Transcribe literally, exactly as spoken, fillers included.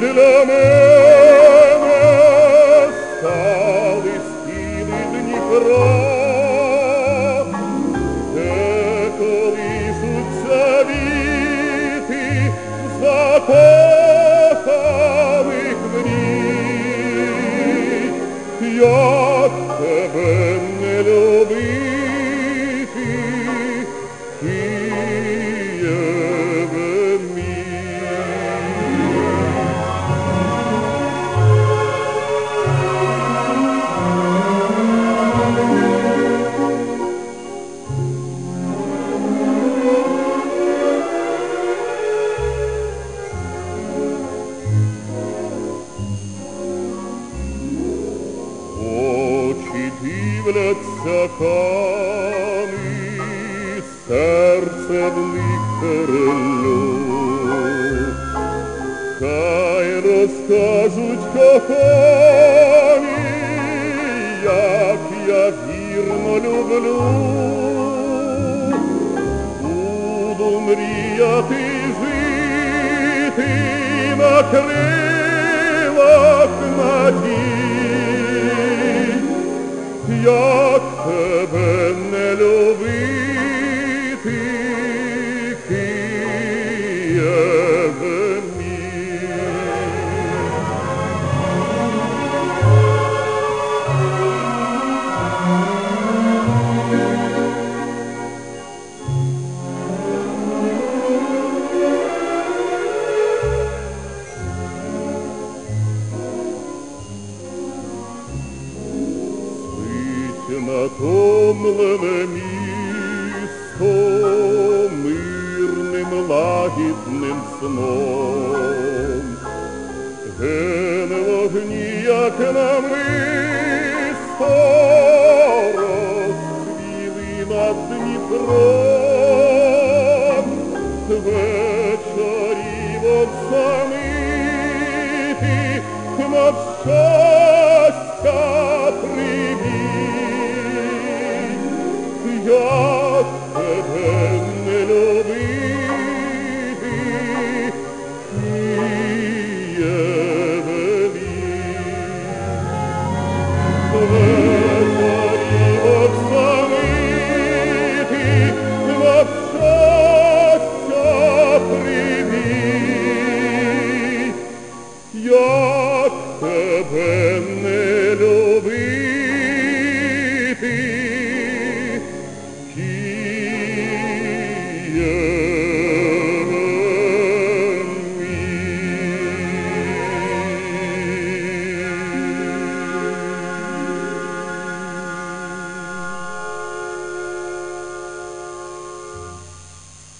для мене стали стіни Дніпра, де колишуться віти закоханих мрій. Як тебе не любити, Києве мій. Очі дивляться кани, серце в них перелюб. Хай розкажуть кохані, як я вірно люблю. Буду мріяти жити на крилах надій. Як тебе не любити, Києве мій. Натомлене місто мирним лагідним сном, ген вогні, як намисто, розцвіли над Дніпром. Вечорів оксамитих над щастя привіт. Я